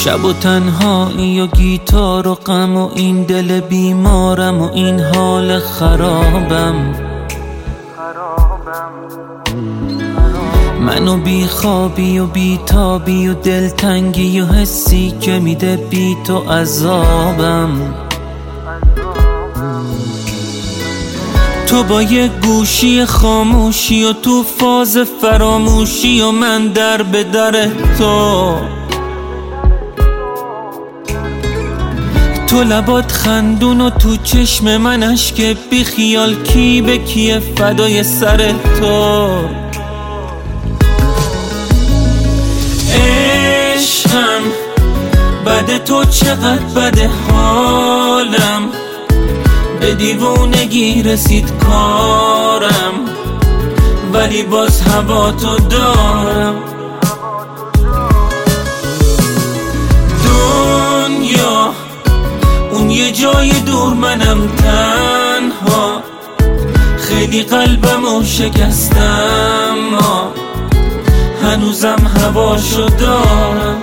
شب و تنهایی و گیتار و غم و این دل بیمارم و این حال خرابم. منو بی خوابی و بی تابی و دلتنگی و حسی که میده بی تو عذابم. تو با یه گوشی خاموشی و تو فاز فراموشی و من در به در تو لبات خندون و تو چشم من اشک بی خیال کی به کیه فدای سر تو. عشقم بده تو چقدر بده حالم، به دیوونگی رسید کارم ولی باز هوا تو دارم. دنیا اون یه جای دور منم تنها، خیلی قلبمو شکستم ما هنوزم هواشو دارم.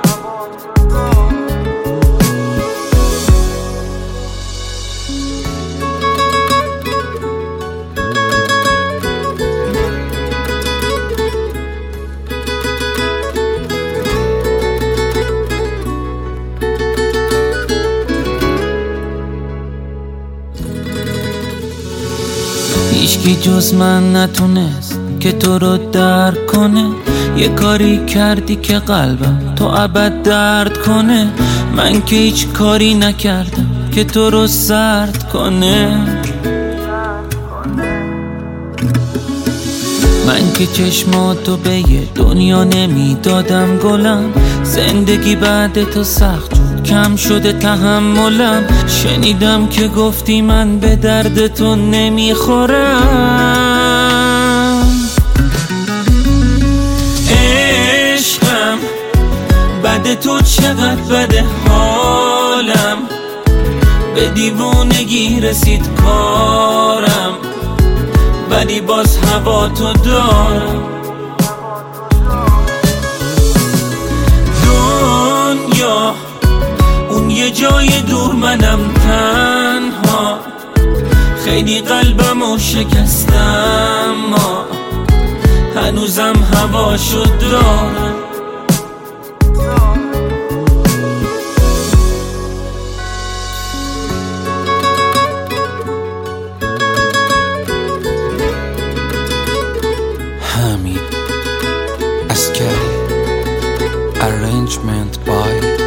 هیچکی جز من نتونست که تو رو درک کنه، یه کاری کردی که قلبم تو ابد درد کنه. من که هیچ کاری نکردم که تو رو سرد کنه، من که چشماتو به یه دنیا نمیدادم گلم. زندگی بعد تو سخت شد کم شده تحملم، شنیدم که گفتی من به درد تو نمیخورم. عشقم بده تو چقدر بده حالم، به دیوونگی رسید کارم ولی باز هوا تو دارم. دنیا اون یه جای دور منم تنها، خیلی قلبمو شکستم ما هنوزم هواشو دارم. Hamid Askari. Arrangement by